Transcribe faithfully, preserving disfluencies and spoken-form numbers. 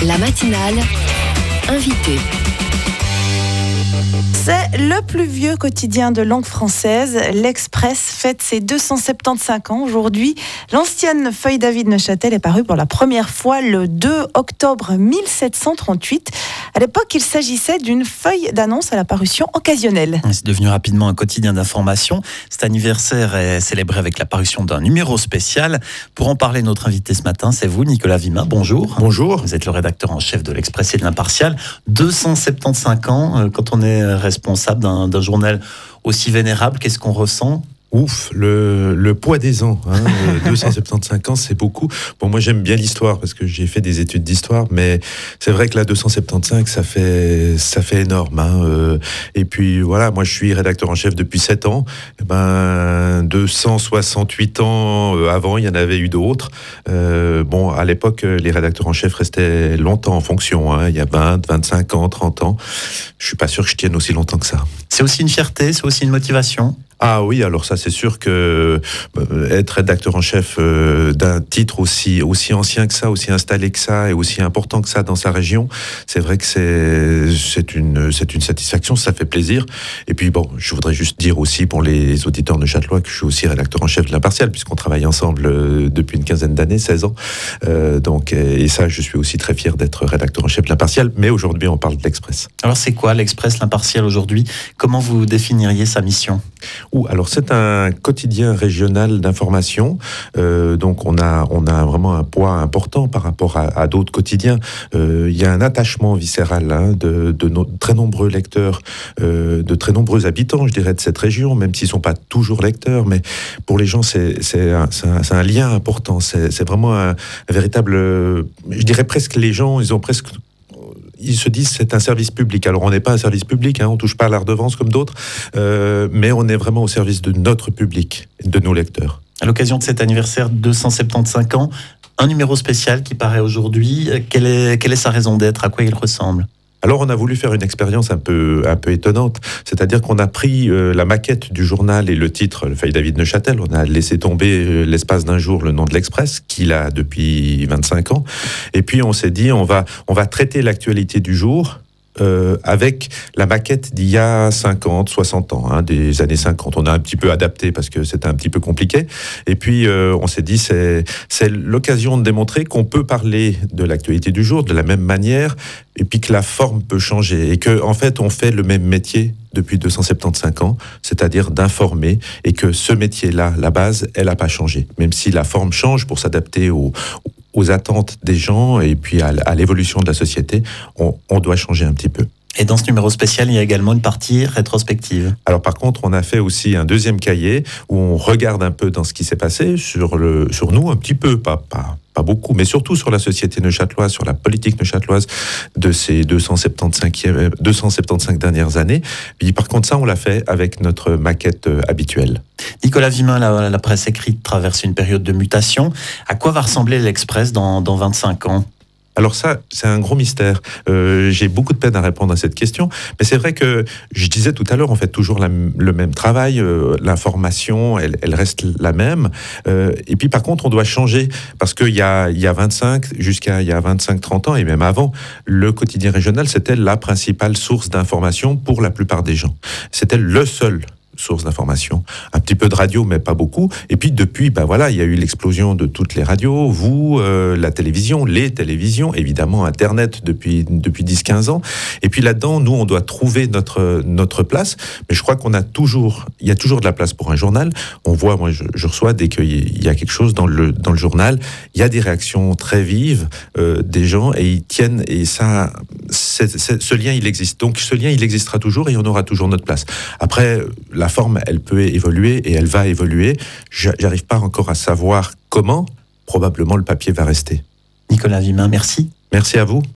La matinale, invité. C'est le plus vieux quotidien de langue française. L'Express fête ses deux cent soixante-quinze ans aujourd'hui. L'ancienne feuille David Neuchâtel est parue pour la première fois le deux octobre mille sept cent trente-huit. À l'époque, il s'agissait d'une feuille d'annonce à la parution occasionnelle. C'est devenu rapidement un quotidien d'information. Cet anniversaire est célébré avec la parution d'un numéro spécial. Pour en parler, notre invité ce matin, c'est vous, Nicolas Vimin. Bonjour. Bonjour. Vous êtes le rédacteur en chef de l'Express et de l'Impartial. deux cent soixante-quinze ans, quand on est responsable d'un, d'un journal aussi vénérable, qu'est-ce qu'on ressent ? Ouf, le, le poids des ans, hein, deux cent soixante-quinze ans, c'est beaucoup. Bon, moi j'aime bien l'histoire parce que j'ai fait des études d'histoire, mais c'est vrai que là deux cent soixante-quinze, ça fait ça fait énorme. Hein, euh, et puis voilà, moi je suis rédacteur en chef depuis sept ans. Et ben deux cent soixante-huit ans euh, avant, il y en avait eu d'autres. Euh, bon, à l'époque, les rédacteurs en chef restaient longtemps en fonction. Hein, il y a vingt, vingt-cinq ans, trente ans. Je suis pas sûr que je tienne aussi longtemps que ça. C'est aussi une fierté, c'est aussi une motivation. Ah oui, alors ça c'est sûr que euh, être rédacteur en chef euh, d'un titre aussi aussi ancien que ça, aussi installé que ça et aussi important que ça dans sa région, c'est vrai que c'est c'est une c'est une satisfaction, ça fait plaisir. Et puis bon, je voudrais juste dire aussi pour les auditeurs neuchâtelois que je suis aussi rédacteur en chef de l'Impartial puisqu'on travaille ensemble euh, depuis une quinzaine d'années, seize ans. Euh, donc et ça, je suis aussi très fier d'être rédacteur en chef de l'Impartial. Mais aujourd'hui, on parle de l'Express. Alors c'est quoi l'Express, l'Impartial aujourd'hui ? Comment vous définiriez sa mission ? Ou alors c'est un quotidien régional d'information, euh, donc on a on a vraiment un poids important par rapport à, à d'autres quotidiens. Euh, il y a un attachement viscéral hein, de, de no, très nombreux lecteurs, euh, de très nombreux habitants, je dirais, de cette région, même s'ils sont pas toujours lecteurs, mais pour les gens c'est c'est un, c'est un, c'est un lien important. C'est, c'est vraiment un, un véritable, je dirais presque les gens, ils ont presque ils se disent c'est un service public. Alors on n'est pas un service public, hein, on touche pas à la redevance comme d'autres, euh, mais on est vraiment au service de notre public, de nos lecteurs. À l'occasion de cet anniversaire deux cent soixante-quinze ans, un numéro spécial qui paraît aujourd'hui, quelle est, quelle est sa raison d'être, à quoi il ressemble ? Alors on a voulu faire une expérience un peu un peu étonnante, c'est-à-dire qu'on a pris euh, la maquette du journal et le titre, le feuille David Neuchâtel, on a laissé tomber euh, l'espace d'un jour le nom de l'Express qu'il a depuis vingt-cinq ans, et puis on s'est dit on va on va traiter l'actualité du jour. Euh, avec la maquette d'il y a cinquante, soixante ans, hein, des années cinquante. On a un petit peu adapté parce que c'était un petit peu compliqué. Et puis, euh, on s'est dit, c'est, c'est l'occasion de démontrer qu'on peut parler de l'actualité du jour de la même manière et puis que la forme peut changer et que, en fait, on fait le même métier depuis deux cent soixante-quinze ans, c'est-à-dire d'informer et que ce métier-là, la base, elle n'a pas changé. Même si la forme change pour s'adapter aux, aux attentes des gens et puis à, à l'évolution de la société, on, on doit changer un petit peu. Et dans ce numéro spécial, il y a également une partie rétrospective. Alors par contre, on a fait aussi un deuxième cahier où on regarde un peu dans ce qui s'est passé sur, le, sur nous, un petit peu, pas, pas, pas beaucoup, mais surtout sur la société neuchâteloise, sur la politique neuchâteloise de ces deux cent soixante-quinze dernières années. Puis par contre, ça, on l'a fait avec notre maquette habituelle. Nicolas Vimin, la, la presse écrite traverse une période de mutation. À quoi va ressembler l'Express dans, dans vingt-cinq ans ? Alors ça, c'est un gros mystère. Euh, j'ai beaucoup de peine à répondre à cette question. Mais c'est vrai que, je disais tout à l'heure, on fait toujours la, le même travail. Euh, l'information, elle, elle reste la même. Euh, et puis par contre, on doit changer. Parce qu'il y a, il y a vingt-cinq, jusqu'à il y a vingt-cinq trente ans, et même avant, le quotidien régional, c'était la principale source d'information pour la plupart des gens. C'était le seul source d'information, un petit peu de radio mais pas beaucoup, et puis depuis ben voilà, il y a eu l'explosion de toutes les radios, vous, euh, la télévision, les télévisions, évidemment internet depuis depuis dix quinze ans, et puis là-dedans nous on doit trouver notre notre place, mais je crois qu'on a toujours il y a toujours de la place pour un journal. On voit, moi je, je reçois dès qu'il y a quelque chose dans le dans le journal, il y a des réactions très vives euh, des gens et ils tiennent, et ça c'est, c'est, ce lien il existe, donc ce lien il existera toujours et on aura toujours notre place. Après la forme, elle peut évoluer et elle va évoluer. J'arrive pas encore à savoir comment. Probablement, le papier va rester. Nicolas Vimin, merci. Merci à vous.